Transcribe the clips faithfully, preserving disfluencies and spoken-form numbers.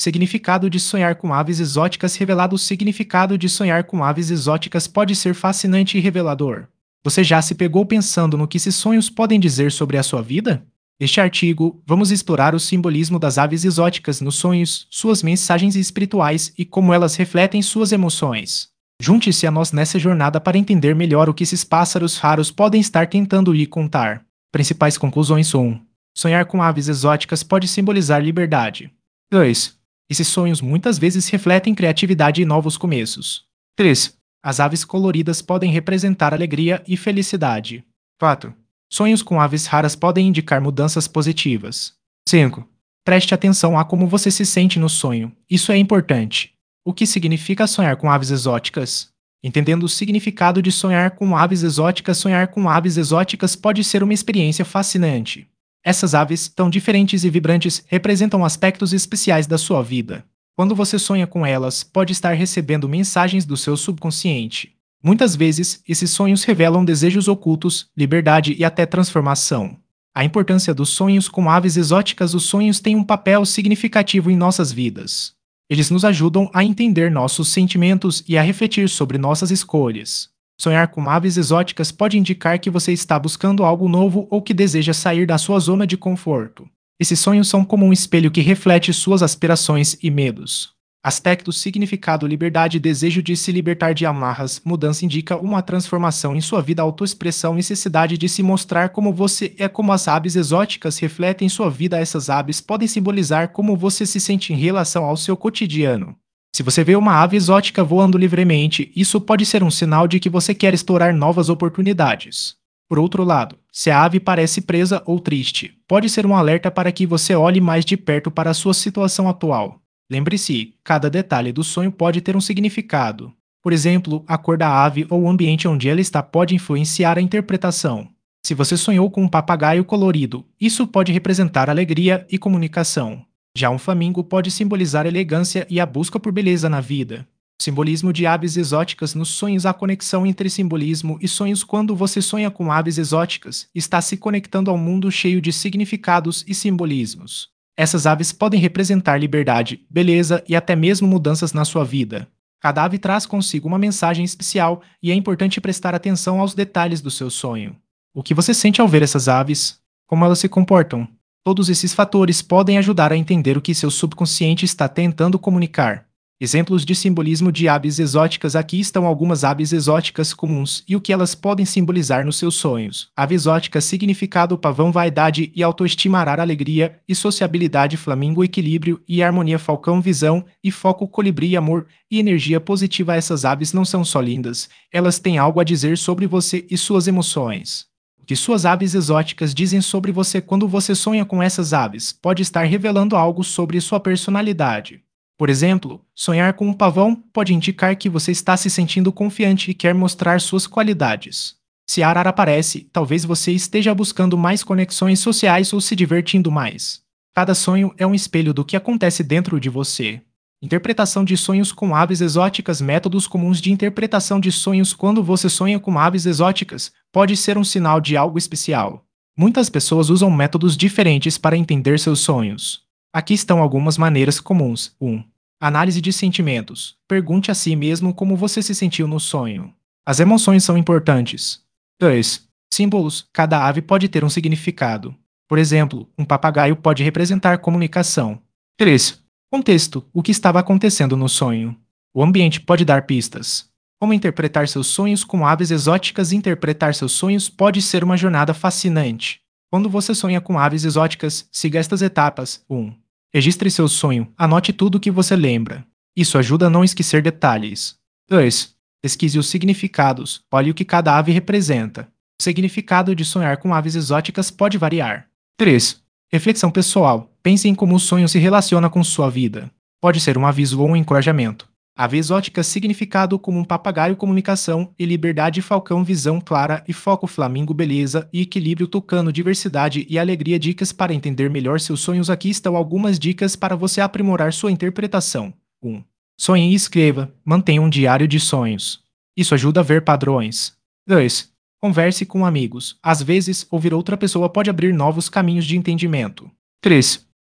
Significado de sonhar com aves exóticas revelado. O significado de sonhar com aves exóticas pode ser fascinante e revelador. Você já se pegou pensando no que esses sonhos podem dizer sobre a sua vida? Neste artigo, vamos explorar o simbolismo das aves exóticas nos sonhos, suas mensagens espirituais e como elas refletem suas emoções. Junte-se a nós nessa jornada para entender melhor o que esses pássaros raros podem estar tentando lhe contar. Principais conclusões. um. Sonhar com aves exóticas pode simbolizar liberdade. dois. Esses sonhos muitas vezes refletem criatividade e novos começos. três. As aves coloridas podem representar alegria e felicidade. quatro. Sonhos com aves raras podem indicar mudanças positivas. cinco. Preste atenção a como você se sente no sonho. Isso é importante. O que significa sonhar com aves exóticas? Entendendo o significado de sonhar com aves exóticas, sonhar com aves exóticas pode ser uma experiência fascinante. Essas aves, tão diferentes e vibrantes, representam aspectos especiais da sua vida. Quando você sonha com elas, pode estar recebendo mensagens do seu subconsciente. Muitas vezes, esses sonhos revelam desejos ocultos, liberdade e até transformação. A importância dos sonhos com aves exóticas. Os sonhos têm um papel significativo em nossas vidas. Eles nos ajudam a entender nossos sentimentos e a refletir sobre nossas escolhas. Sonhar com aves exóticas pode indicar que você está buscando algo novo ou que deseja sair da sua zona de conforto. Esses sonhos são como um espelho que reflete suas aspirações e medos. Aspecto: significado, liberdade, desejo de se libertar de amarras. Mudança indica uma transformação em sua vida. Autoexpressão, necessidade de se mostrar como você é. Como as aves exóticas refletem sua vida. Essas aves podem simbolizar como você se sente em relação ao seu cotidiano. Se você vê uma ave exótica voando livremente, isso pode ser um sinal de que você quer explorar novas oportunidades. Por outro lado, se a ave parece presa ou triste, pode ser um alerta para que você olhe mais de perto para a sua situação atual. Lembre-se, cada detalhe do sonho pode ter um significado. Por exemplo, a cor da ave ou o ambiente onde ela está pode influenciar a interpretação. Se você sonhou com um papagaio colorido, isso pode representar alegria e comunicação. Já um flamingo pode simbolizar elegância e a busca por beleza na vida. Simbolismo de aves exóticas nos sonhos. A conexão entre simbolismo e sonhos. Quando você sonha com aves exóticas, está se conectando ao mundo cheio de significados e simbolismos. Essas aves podem representar liberdade, beleza e até mesmo mudanças na sua vida. Cada ave traz consigo uma mensagem especial e é importante prestar atenção aos detalhes do seu sonho. O que você sente ao ver essas aves? Como elas se comportam? Todos esses fatores podem ajudar a entender o que seu subconsciente está tentando comunicar. Exemplos de simbolismo de aves exóticas. Aqui estão algumas aves exóticas comuns e o que elas podem simbolizar nos seus sonhos. Ave exótica: significado, pavão, vaidade e autoestima. Arara, alegria e sociabilidade. Flamingo, equilíbrio e harmonia. Falcão, visão e foco. Colibri, amor e energia positiva. Essas aves não são só lindas, elas têm algo a dizer sobre você e suas emoções. O que suas aves exóticas dizem sobre você? Quando você sonha com essas aves, pode estar revelando algo sobre sua personalidade. Por exemplo, sonhar com um pavão pode indicar que você está se sentindo confiante e quer mostrar suas qualidades. Se a arara aparece, talvez você esteja buscando mais conexões sociais ou se divertindo mais. Cada sonho é um espelho do que acontece dentro de você. Interpretação de sonhos com aves exóticas. Métodos comuns de interpretação de sonhos. Quando você sonha com aves exóticas, pode ser um sinal de algo especial. Muitas pessoas usam métodos diferentes para entender seus sonhos. Aqui estão algumas maneiras comuns. um. Análise de sentimentos. Pergunte a si mesmo como você se sentiu no sonho. As emoções são importantes. dois. Símbolos. Cada ave pode ter um significado. Por exemplo, um papagaio pode representar comunicação. três. Contexto. O que estava acontecendo no sonho? O ambiente pode dar pistas. Como interpretar seus sonhos com aves exóticas? Interpretar seus sonhos pode ser uma jornada fascinante. Quando você sonha com aves exóticas, siga estas etapas. um. Registre seu sonho. Anote tudo o que você lembra. Isso ajuda a não esquecer detalhes. dois. Pesquise os significados. Olhe o que cada ave representa. O significado de sonhar com aves exóticas pode variar. três. Reflexão pessoal. Pense em como o sonho se relaciona com sua vida. Pode ser um aviso ou um encorajamento. Ave exótica: significado como um papagaio, comunicação e liberdade. Falcão, visão clara e foco. Flamingo, beleza e equilíbrio. Tucano, diversidade e alegria. Dicas para entender melhor seus sonhos. Aqui estão algumas dicas para você aprimorar sua interpretação. um. Sonhe e escreva. Mantenha um diário de sonhos. Isso ajuda a ver padrões. dois. Converse com amigos. Às vezes, ouvir outra pessoa pode abrir novos caminhos de entendimento. três.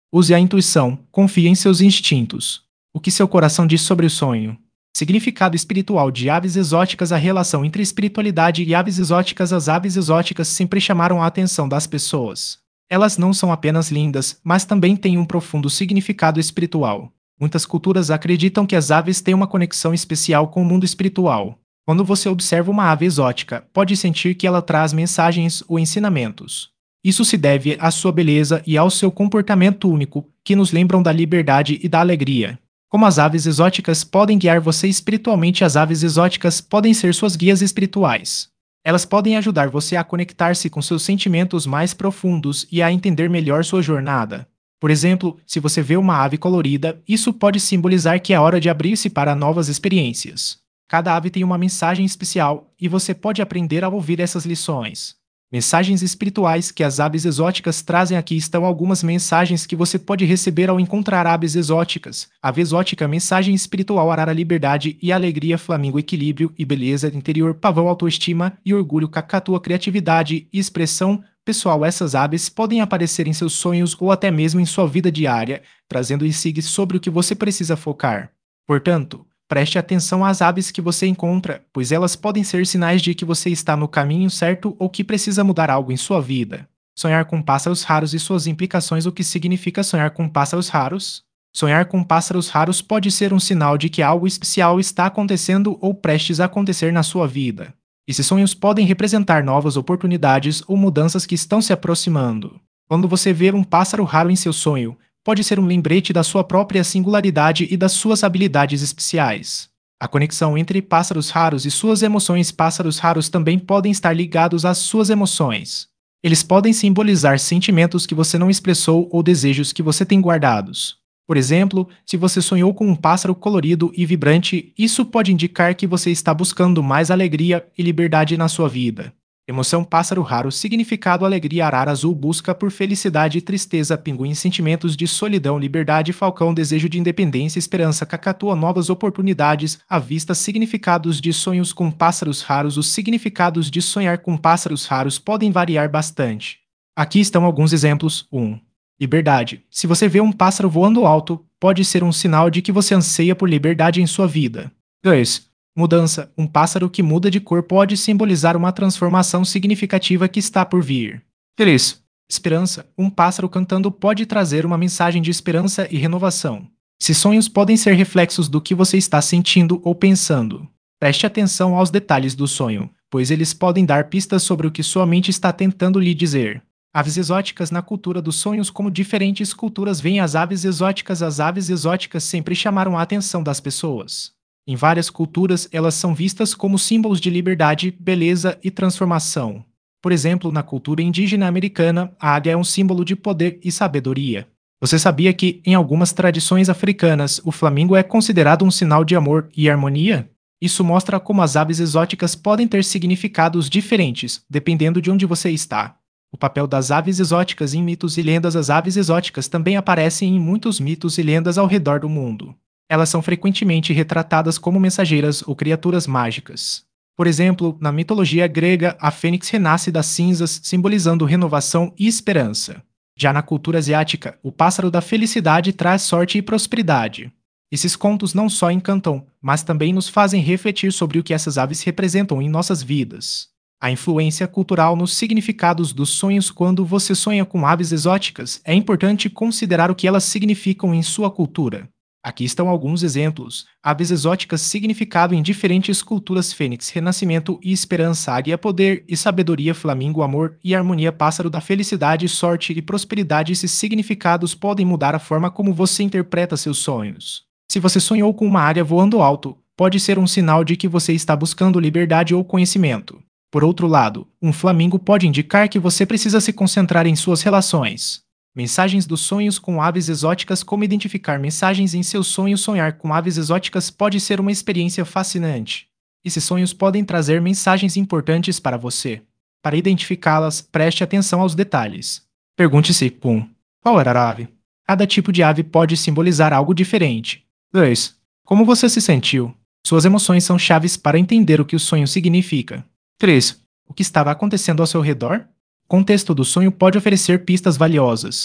Use a intuição, confie em seus instintos. O que seu coração diz sobre o sonho? Significado espiritual de aves exóticas. A relação entre espiritualidade e aves exóticas. As aves exóticas sempre chamaram a atenção das pessoas. Elas não são apenas lindas, mas também têm um profundo significado espiritual. Muitas culturas acreditam que as aves têm uma conexão especial com o mundo espiritual. Quando você observa uma ave exótica, pode sentir que ela traz mensagens ou ensinamentos. Isso se deve à sua beleza e ao seu comportamento único, que nos lembram da liberdade e da alegria. Como as aves exóticas podem guiar você espiritualmente. As aves exóticas podem ser suas guias espirituais. Elas podem ajudar você a conectar-se com seus sentimentos mais profundos e a entender melhor sua jornada. Por exemplo, se você vê uma ave colorida, isso pode simbolizar que é hora de abrir-se para novas experiências. Cada ave tem uma mensagem especial e você pode aprender a ouvir essas lições. Mensagens espirituais que as aves exóticas trazem. Aqui estão algumas mensagens que você pode receber ao encontrar aves exóticas. Ave exótica, mensagem espiritual: arara, liberdade e alegria; flamingo, equilíbrio e beleza interior; pavão, autoestima e orgulho; cacatua, criatividade e expressão pessoal. Essas aves podem aparecer em seus sonhos ou até mesmo em sua vida diária, trazendo insights sobre o que você precisa focar. Portanto, preste atenção às aves que você encontra, pois elas podem ser sinais de que você está no caminho certo ou que precisa mudar algo em sua vida. Sonhar com pássaros raros e suas implicações. O que significa sonhar com pássaros raros? Sonhar com pássaros raros pode ser um sinal de que algo especial está acontecendo ou prestes a acontecer na sua vida. Esses sonhos podem representar novas oportunidades ou mudanças que estão se aproximando. Quando você vê um pássaro raro em seu sonho, pode ser um lembrete da sua própria singularidade e das suas habilidades especiais. A conexão entre pássaros raros e suas emoções. Pássaros raros também podem estar ligados às suas emoções. Eles podem simbolizar sentimentos que você não expressou ou desejos que você tem guardados. Por exemplo, se você sonhou com um pássaro colorido e vibrante, isso pode indicar que você está buscando mais alegria e liberdade na sua vida. Emoção: pássaro raro, significado: alegria; arara azul, busca por felicidade e tristeza; pinguim, sentimentos de solidão, liberdade; falcão, desejo de independência, esperança; cacatua, novas oportunidades. À vista, significados de sonhos com pássaros raros. Os significados de sonhar com pássaros raros podem variar bastante. Aqui estão alguns exemplos. um. Liberdade. Se você vê um pássaro voando alto, pode ser um sinal de que você anseia por liberdade em sua vida. dois. Mudança. Um pássaro que muda de cor pode simbolizar uma transformação significativa que está por vir. três. Esperança. Um pássaro cantando pode trazer uma mensagem de esperança e renovação. Esses sonhos podem ser reflexos do que você está sentindo ou pensando. Preste atenção aos detalhes do sonho, pois eles podem dar pistas sobre o que sua mente está tentando lhe dizer. Aves exóticas na cultura dos sonhos. Como diferentes culturas veem as aves exóticas. As aves exóticas sempre chamaram a atenção das pessoas. Em várias culturas, elas são vistas como símbolos de liberdade, beleza e transformação. Por exemplo, na cultura indígena americana, a águia é um símbolo de poder e sabedoria. Você sabia que, em algumas tradições africanas, o flamingo é considerado um sinal de amor e harmonia? Isso mostra como as aves exóticas podem ter significados diferentes, dependendo de onde você está. O papel das aves exóticas em mitos e lendas. As aves exóticas também aparecem em muitos mitos e lendas ao redor do mundo. Elas são frequentemente retratadas como mensageiras ou criaturas mágicas. Por exemplo, na mitologia grega, a fênix renasce das cinzas, simbolizando renovação e esperança. Já na cultura asiática, o pássaro da felicidade traz sorte e prosperidade. Esses contos não só encantam, mas também nos fazem refletir sobre o que essas aves representam em nossas vidas. A influência cultural nos significados dos sonhos. Quando você sonha com aves exóticas, é importante considerar o que elas significam em sua cultura. Aqui estão alguns exemplos. Aves exóticas, significado em diferentes culturas: fênix, renascimento e esperança; águia, poder e sabedoria; flamingo, amor e harmonia; pássaro da felicidade, sorte e prosperidade. Esses significados podem mudar a forma como você interpreta seus sonhos. Se você sonhou com uma águia voando alto, pode ser um sinal de que você está buscando liberdade ou conhecimento. Por outro lado, um flamingo pode indicar que você precisa se concentrar em suas relações. Mensagens dos sonhos com aves exóticas. Como identificar mensagens em seus sonhos? Sonhar com aves exóticas pode ser uma experiência fascinante. Esses sonhos podem trazer mensagens importantes para você. Para identificá-las, preste atenção aos detalhes. Pergunte-se: um. Qual era a ave? Cada tipo de ave pode simbolizar algo diferente. dois. Como você se sentiu? Suas emoções são chaves para entender o que o sonho significa. três. O que estava acontecendo ao seu redor? O contexto do sonho pode oferecer pistas valiosas.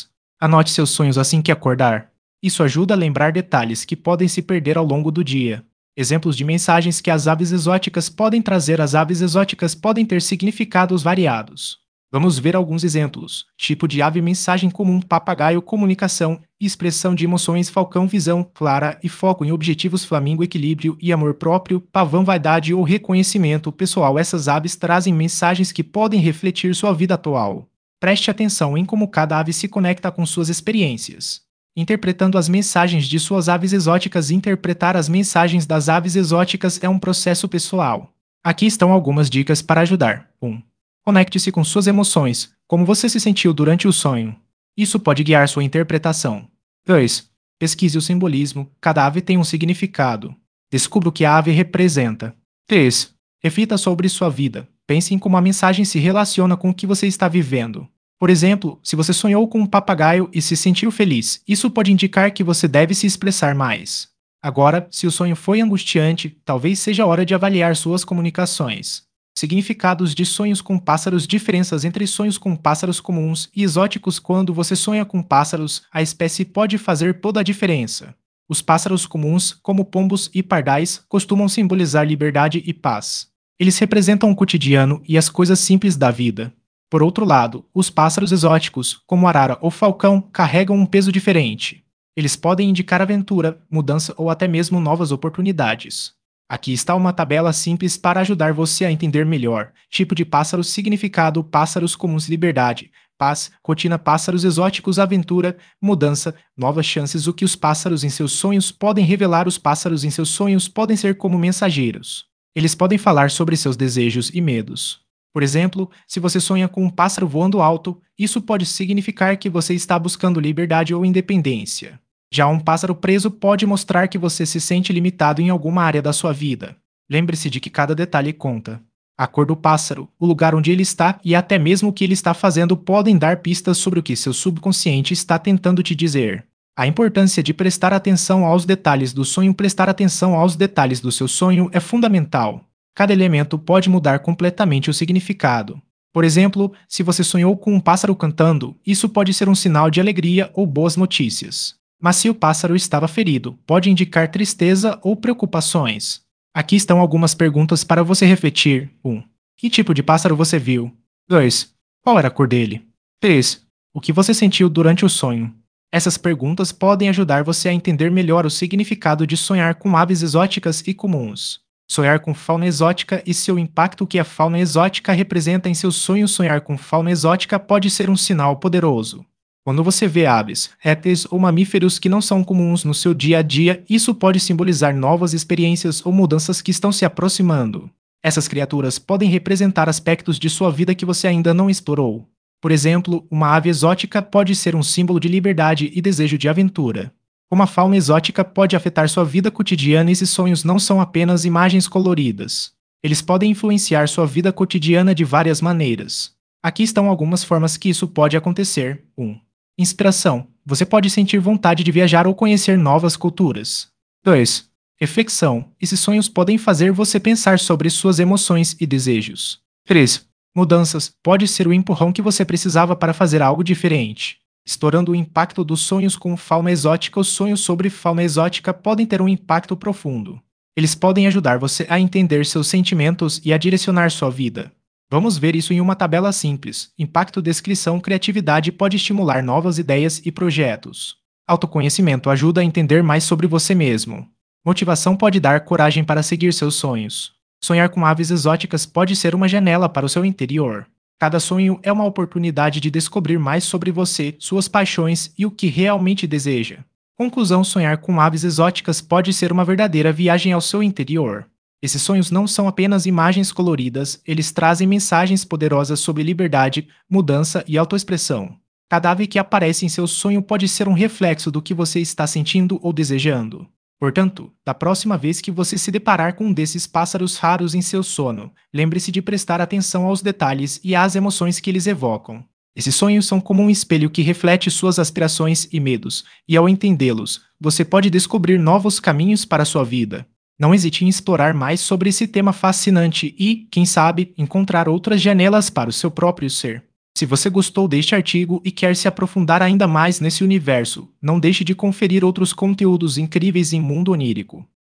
Anote seus sonhos assim que acordar. Isso ajuda a lembrar detalhes que podem se perder ao longo do dia. Exemplos de mensagens que as aves exóticas podem trazer. As aves exóticas podem ter significados variados. Vamos ver alguns exemplos. Tipo de ave: mensagem comum, papagaio, comunicação, expressão de emoções, falcão, visão clara e foco em objetivos, flamingo, equilíbrio e amor próprio, pavão, vaidade ou reconhecimento pessoal. Essas aves trazem mensagens que podem refletir sua vida atual. Preste atenção em como cada ave se conecta com suas experiências. Interpretando as mensagens de suas aves exóticas. Interpretar as mensagens das aves exóticas é um processo pessoal. Aqui estão algumas dicas para ajudar. um. Conecte-se com suas emoções, como você se sentiu durante o sonho. Isso pode guiar sua interpretação. dois. Pesquise o simbolismo. Cada ave tem um significado. Descubra o que a ave representa. três. Reflita sobre sua vida. Pense em como a mensagem se relaciona com o que você está vivendo. Por exemplo, se você sonhou com um papagaio e se sentiu feliz, isso pode indicar que você deve se expressar mais. Agora, se o sonho foi angustiante, talvez seja a hora de avaliar suas comunicações. Significados de sonhos com pássaros. Diferenças entre sonhos com pássaros comuns e exóticos. Quando você sonha com pássaros, a espécie pode fazer toda a diferença. Os pássaros comuns, como pombos e pardais, costumam simbolizar liberdade e paz. Eles representam o cotidiano e as coisas simples da vida. Por outro lado, os pássaros exóticos, como arara ou falcão, carregam um peso diferente. Eles podem indicar aventura, mudança ou até mesmo novas oportunidades. Aqui está uma tabela simples para ajudar você a entender melhor. Tipo de pássaro: significado, pássaros comuns, liberdade, paz, rotina, pássaros exóticos, aventura, mudança, novas chances. O que os pássaros em seus sonhos podem revelar. Os pássaros em seus sonhos podem ser como mensageiros. Eles podem falar sobre seus desejos e medos. Por exemplo, se você sonha com um pássaro voando alto, isso pode significar que você está buscando liberdade ou independência. Já um pássaro preso pode mostrar que você se sente limitado em alguma área da sua vida. Lembre-se de que cada detalhe conta. A cor do pássaro, o lugar onde ele está e até mesmo o que ele está fazendo podem dar pistas sobre o que seu subconsciente está tentando te dizer. A importância de prestar atenção aos detalhes do sonho. Prestar atenção aos detalhes do seu sonho é fundamental. Cada elemento pode mudar completamente o significado. Por exemplo, se você sonhou com um pássaro cantando, isso pode ser um sinal de alegria ou boas notícias. Mas se o pássaro estava ferido, pode indicar tristeza ou preocupações. Aqui estão algumas perguntas para você refletir. um. Que tipo de pássaro você viu? dois. Qual era a cor dele? três. O que você sentiu durante o sonho? Essas perguntas podem ajudar você a entender melhor o significado de sonhar com aves exóticas e comuns. Sonhar com fauna exótica e seu impacto. O que a fauna exótica representa em seus sonhos. Sonhar com fauna exótica pode ser um sinal poderoso. Quando você vê aves, répteis ou mamíferos que não são comuns no seu dia a dia, isso pode simbolizar novas experiências ou mudanças que estão se aproximando. Essas criaturas podem representar aspectos de sua vida que você ainda não explorou. Por exemplo, uma ave exótica pode ser um símbolo de liberdade e desejo de aventura. Como a fauna exótica pode afetar sua vida cotidiana. Esses sonhos não são apenas imagens coloridas. Eles podem influenciar sua vida cotidiana de várias maneiras. Aqui estão algumas formas que isso pode acontecer. um. Inspiração. Você pode sentir vontade de viajar ou conhecer novas culturas. dois. Reflexão. Esses sonhos podem fazer você pensar sobre suas emoções e desejos. três. Mudanças. Pode ser o empurrão que você precisava para fazer algo diferente. Explorando o impacto dos sonhos com fauna exótica. Os sonhos sobre fauna exótica podem ter um impacto profundo. Eles podem ajudar você a entender seus sentimentos e a direcionar sua vida. Vamos ver isso em uma tabela simples. Impacto, descrição, criatividade pode estimular novas ideias e projetos. Autoconhecimento ajuda a entender mais sobre você mesmo. Motivação pode dar coragem para seguir seus sonhos. Sonhar com aves exóticas pode ser uma janela para o seu interior. Cada sonho é uma oportunidade de descobrir mais sobre você, suas paixões e o que realmente deseja. Conclusão: sonhar com aves exóticas pode ser uma verdadeira viagem ao seu interior. Esses sonhos não são apenas imagens coloridas, eles trazem mensagens poderosas sobre liberdade, mudança e autoexpressão. Cada ave que aparece em seu sonho pode ser um reflexo do que você está sentindo ou desejando. Portanto, da próxima vez que você se deparar com um desses pássaros raros em seu sono, lembre-se de prestar atenção aos detalhes e às emoções que eles evocam. Esses sonhos são como um espelho que reflete suas aspirações e medos, e ao entendê-los, você pode descobrir novos caminhos para a sua vida. Não hesite em explorar mais sobre esse tema fascinante e, quem sabe, encontrar outras janelas para o seu próprio ser. Se você gostou deste artigo e quer se aprofundar ainda mais nesse universo, não deixe de conferir outros conteúdos incríveis em Mundo Onírico.